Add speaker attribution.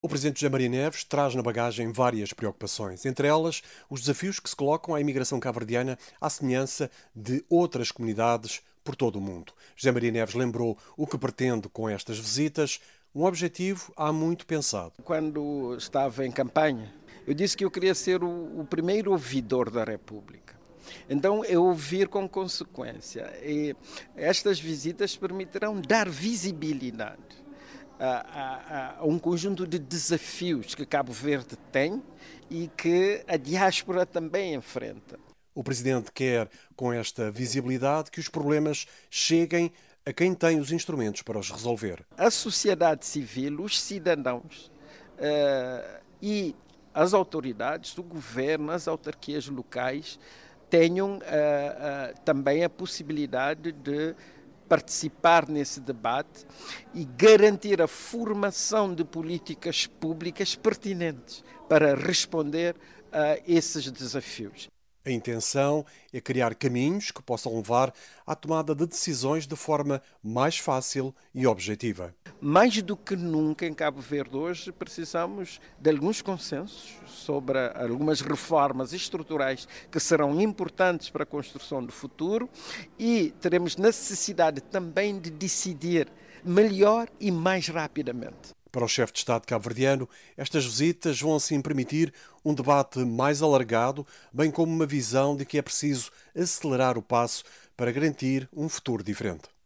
Speaker 1: O presidente José Maria Neves traz na bagagem várias preocupações, entre elas os desafios que se colocam à imigração cabo-verdiana à semelhança de outras comunidades por todo o mundo. José Maria Neves lembrou o que pretende com estas visitas, um objetivo há muito pensado.
Speaker 2: Quando estava em campanha, eu disse que eu queria ser o primeiro ouvidor da República. Então, é ouvir com consequência. E estas visitas permitirão dar visibilidade a um conjunto de desafios que Cabo Verde tem e que a diáspora também enfrenta.
Speaker 1: O presidente quer, com esta visibilidade, que os problemas cheguem a quem tem os instrumentos para os resolver.
Speaker 2: A sociedade civil, os cidadãos e as autoridades, o governo, as autarquias locais tenham também a possibilidade de participar nesse debate e garantir a formação de políticas públicas pertinentes para responder a esses desafios.
Speaker 1: A intenção é criar caminhos que possam levar à tomada de decisões de forma mais fácil e objetiva.
Speaker 2: Mais do que nunca em Cabo Verde hoje precisamos de alguns consensos sobre algumas reformas estruturais que serão importantes para a construção do futuro e teremos necessidade também de decidir melhor e mais rapidamente.
Speaker 1: Para o chefe de Estado cabo-verdiano, estas visitas vão assim permitir um debate mais alargado, bem como uma visão de que é preciso acelerar o passo para garantir um futuro diferente.